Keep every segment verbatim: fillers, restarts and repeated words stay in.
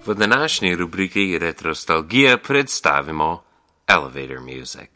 V današnji rubriki Retrostalgija predstavimo Elevator Music.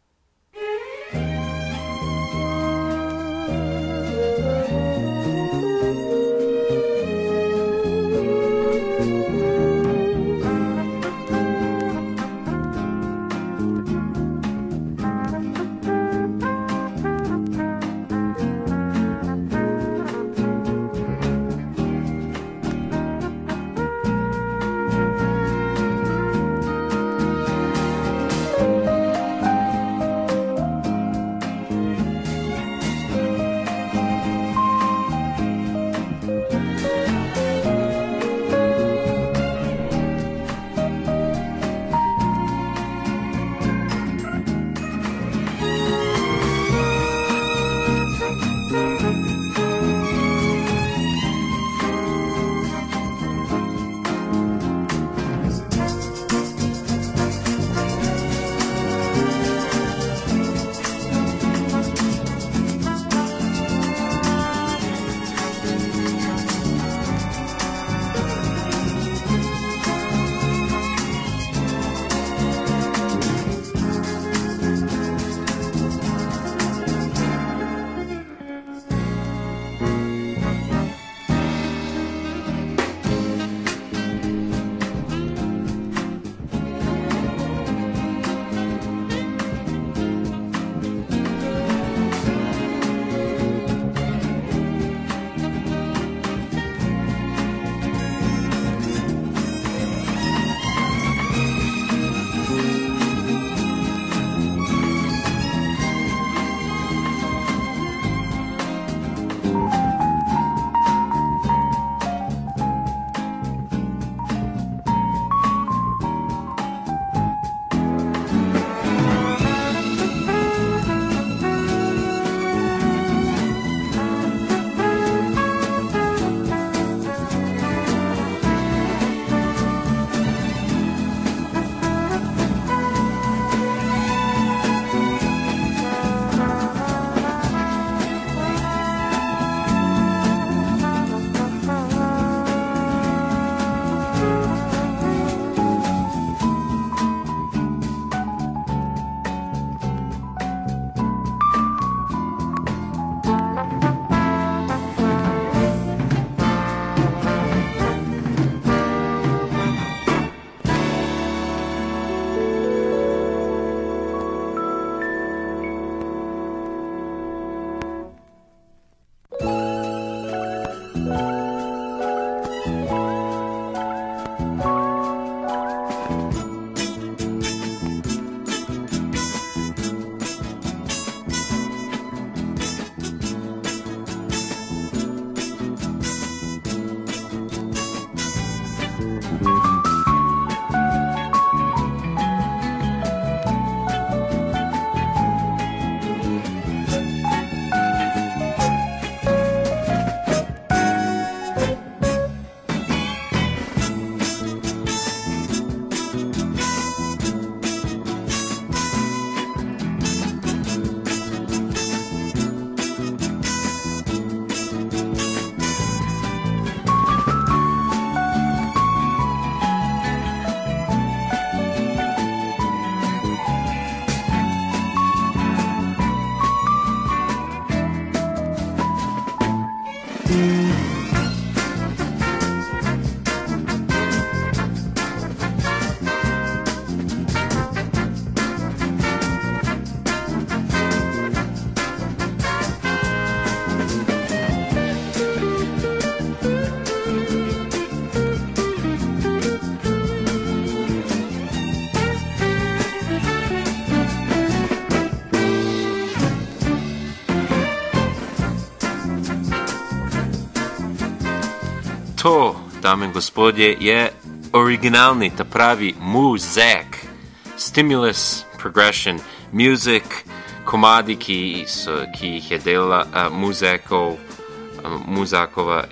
To, dame in gospodje, je originalni, ta pravi muzek, stimulus, progression, music, komadi, ki, so, ki jih je delala uh, muzekov, um, muzakova,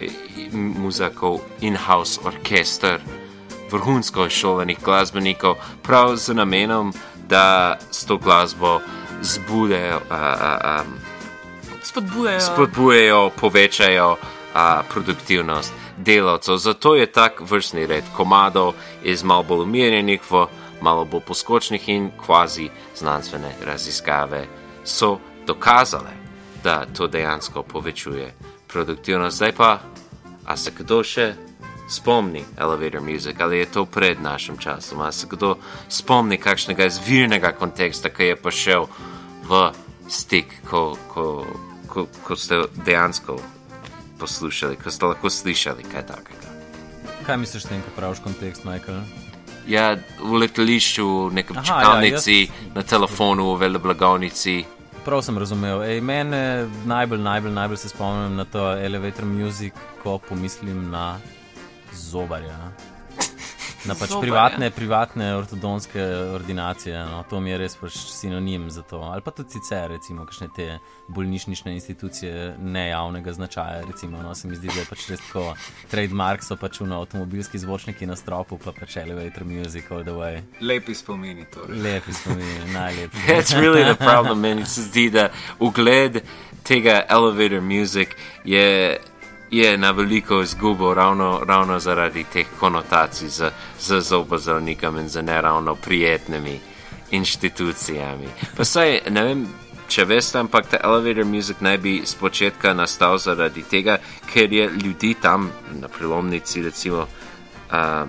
muzakov in-house orkester, vrhunsko šolanih glasbenikov, prav z namenom, da s to glasbo zbudejo, uh, um, spodbujajo, spodbujajo povečajo uh, produktivnost delavcev. Zato je tak vrstni red komadov iz malo bolj umirjenih v malo bolj poskočnih in kvazi znanstvene raziskave so dokazale, da to dejansko povečuje produktivnost. Zdaj pa, a se kdo še spomni Elevator Music, ali je to pred našim časom, a se kdo spomni kakšnega izvirnega konteksta, ki je pa šel v stik, ko, ko, ko, ko ste dejansko poslušali, ko ste lahko slišali kaj takega. Kaj misliš s tem, ko praviš kontekst, Michael? Ja, v letališču, v nekem čakalnici, ja, jaz... na telefonu, v veleblagovnici. Prav sem razumel. Ej, mene najbolj, najbolj, najbolj se spomnim na to Elevator Music, ko pomislim na zobarja. Na pač privatne, privatne ortodonske ordinacije. No, to mi je res pač sinonim za to. Ali pa tudi sicer, recimo, kakšne te bolnišnične institucije nejavnega značaja, recimo, no, se mi zdi, da je pač res tako trademark so pač na avtomobilski zvočniki na stropu, pa pač Elevator Music all the way. Lepi spomini to. Lepi spomini, najlepši. That's really the problem, meni se zdi, da ugled tega Elevator Music je je na veliko izgubo ravno, ravno zaradi teh konotacij z, z zobozdravnikom in z neravno prijetnimi inštitucijami. Pa saj, ne vem, če veste, ampak ta Elevator Music naj bi spočetka nastal zaradi tega, ker je ljudi tam na prelomnici, recimo uh,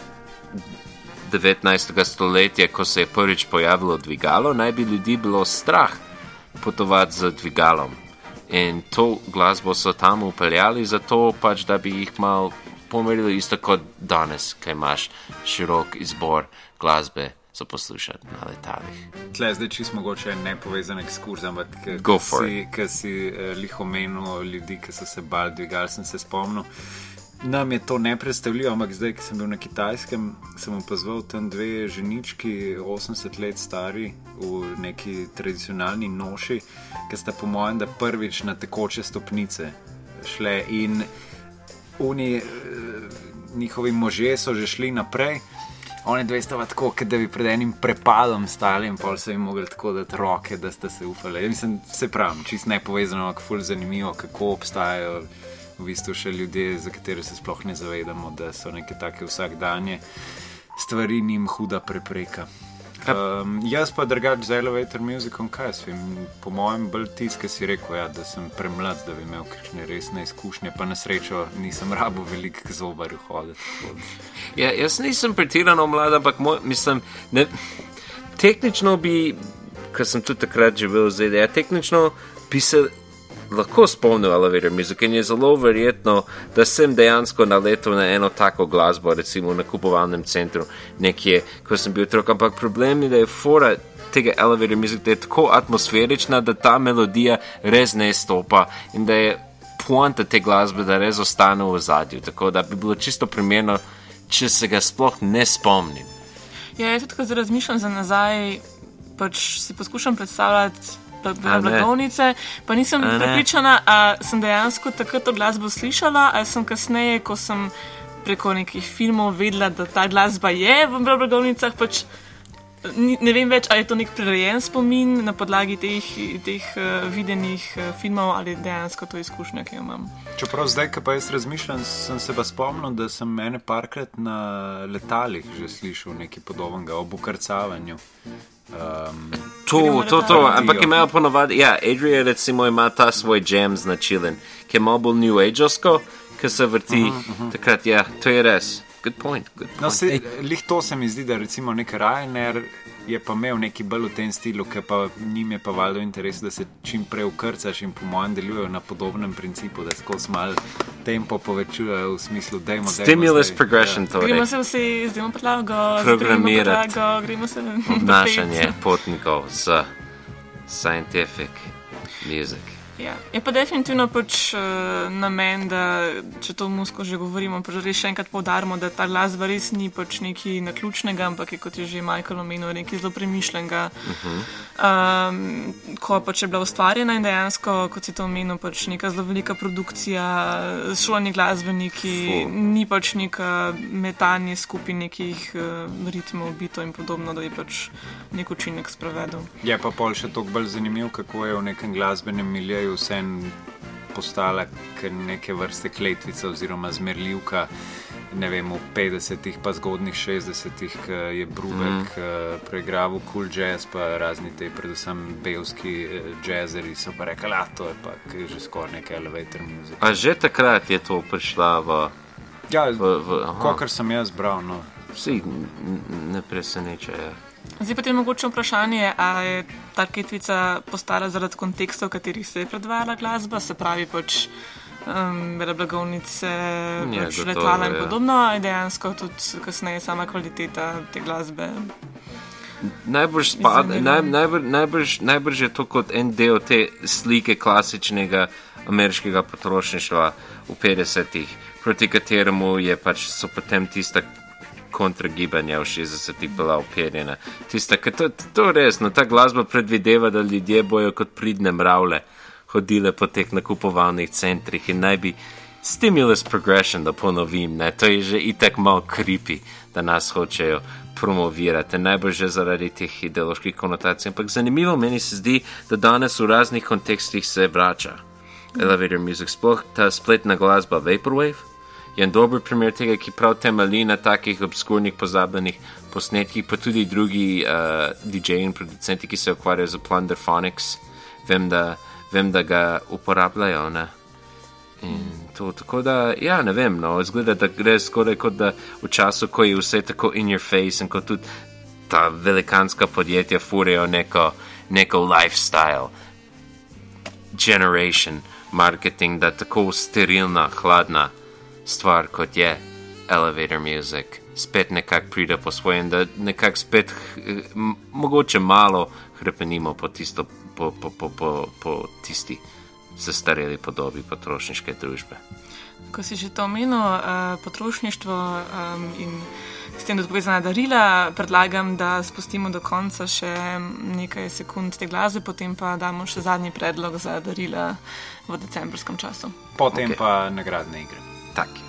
devetnajstega stoletja, ko se je prvič pojavilo dvigalo, naj bi ljudi bilo strah potovati z dvigalom. In to glasbo so tam upeljali zato pač, da bi jih mal pomerili isto kot danes, kaj imaš širok izbor glasbe za poslušati na letalih. Tle, zdaj čisto mogoče nepovezan ekskurs, ampak ki si uh, lih omenil ljudi, ki so se bali dvigal, sem se spomnil. Nam je to nepredstavljivo, ampak zdaj, ki sem bil na Kitajskem, sem opazval tam dve ženički, osemdeset let stari, v neki tradicionalni noši, ki sta po mojem, da prvič na tekoče stopnice šle in oni, njihovi možje so že šli naprej, oni dve stava tako, da bi pred enim prepadom stali in pol so jim mogli tako dati roke, da sta se ufali. Ja, mislim, se pravim, čist nepovezano, ampak ful zanimivo, kako obstajajo v bistvu še ljudje, za katere se sploh ne zavedamo, da so neke take vsakdanje stvari njim huda prepreka. Um, jaz pa drugač za Elevator Musicom, kaj svim, po mojem bolj tisk, ki si rekel, ja, da sem premlad, da bi imel kakšne resne izkušnje, pa na srečo nisem rabo velik k zobarju hoditi. Ja, jaz nisem pretirano mlad, ampak moj, mislim, ne, tehnično bi, ker sem tudi takrat živel v Z D A, tehnično bi se lahko spomnil Elevator Music in je zelo verjetno, da sem dejansko naletel na eno tako glasbo, recimo na kupovalnem centru nekje, ko sem bil otrok, ampak problem je, da je fora tega Elevator Music, da je tako atmosferična, da ta melodija res ne stopa in da je poanta te glasbe, da res ostane v ozadju, tako da bi bilo čisto primerno, če se ga sploh ne spomnim. Ja, jaz tudi, ko zdaj razmišljam za nazaj, pač si poskušam predstavljati blagovnice, pa nisem prepričana, a sem dejansko takrat to glasbo slišala, ali sem kasneje, ko sem preko nekih filmov vedela, da ta glasba je v blagovnicah, pač ne vem več, ali je to nek prirejen spomin na podlagi teh, teh uh, videnih uh, filmov ali dejansko to izkušnja, ki jo imam. Čeprav zdaj, ko pa jaz razmišljam, sem se pa spomnil, da sem mene parkrat na letalih že slišal nekaj podobnega, ob ukrcavanju. Um, to, to, to, ampak imajo ponovadi, ja, Adria recimo ima ta svoj jam značilen, ki je malo bolj New Age-ovsko, ki se vrti uh-huh, uh-huh. takrat, ja, to je res. Good point, good point. No, se, lih to se mi zdi, da recimo nek Ryanair je pa imel neki bolj v tem stilu, ker pa njim je pa valjda interes, da se čim prej ukrcaš in po mojem delujejo na podobnem principu, da skozi malo tempo povečujejo v smislu dejmo, dejmo Stimulus zdaj, progression, ja. torej. Gremo se vsi, zdajmo podlago, programirati podlago, gremo se obnašanje potnikov z scientific music. Ja, je pa definitivno pač uh, namen, da če to muziko že govorimo, pač res še enkrat poudarimo, da ta glasba res ni pač nekaj naključnega, ampak je, kot je že Michael omenil, nekaj zelo premišljenega. Uh-huh. Um, ko pač je bila ustvarjena in dejansko, kot si to omenil, pač neka zelo velika produkcija, šolani glasbeniki, Fuh. Ni pač neka metanje skupaj nekih uh, ritmov, bitov in podobno, da je pač nek učinek sprovedel. Je pa pol še toliko bolj zanimiv, kako je v nekem glasbenem miljeju vsem postala neke vrste kletvica oziroma zmerljivka, ne vem, v petdesetih pa zgodnih šestdesetih, ki je Brubeck mm. preigraval cool jazz, pa razni te, predvsem belski jazzeri so pa rekli, a to je pa že skoraj neka elevator music. A že takrat je to prišla v... Ja, kakor sem jaz bral, no. Vsi ne preseneča, ja. Zdaj pa je mogoče vprašanje, a je ta ketvica postala zaradi kontekstov, v katerih se je predvajala glasba, se pravi pač um, blagovnice, ja, pač letala in podobno, a je dejansko tudi kasneje sama kvaliteta te glasbe. Najbrž, spad, naj, najbrž, najbrž, najbrž je to kot en del te slike klasičnega ameriškega potrošništva v petdesetih, proti kateremu je pač so potem tista kontragibanja v šestdesetih bila uperjena. Tista, ker to, to res, no, ta glasba predvideva, da ljudje bojo kot pridne mravlje hodile po teh nakupovalnih centrih in naj bi stimulus progression, da ponovim, ne, to je že itak malo creepy, da nas hočejo promovirati, najbolj že zaradi teh ideoloških konotacij, ampak zanimivo meni se zdi, da danes v raznih kontekstih se vrača elevator music, sploh ta spletna glasba Vaporwave, je en dober primer tega, ki prav temelji na takih obskurnih pozabljenih posnetkih, pa tudi drugi uh, D J-ji in producenti, ki se ukvarjajo z Plunderphonics, vem da, vem, da ga uporabljajo, ne. In to, tako da, ja, ne vem, no, izgleda, da gre skoraj kot da v času, ko je vse tako in your face in ko tudi ta velikanska podjetja furajo neko, neko lifestyle, generation marketing, da tako sterilna, hladna stvar, kot je elevator music, spet nekako pride po svojem, da nekako spet m- mogoče malo hrepenimo po, tisto, po, po, po, po, po tisti zastareli podobi potrošniške družbe. Ko si že to omenil, uh, potrošništvo um, in s tem, da povezana darila, predlagam, da spustimo do konca še nekaj sekund te glasbe, potem pa damo še zadnji predlog za darila v decembrskem času. Potem okay. Pa nagradne igre. Tak.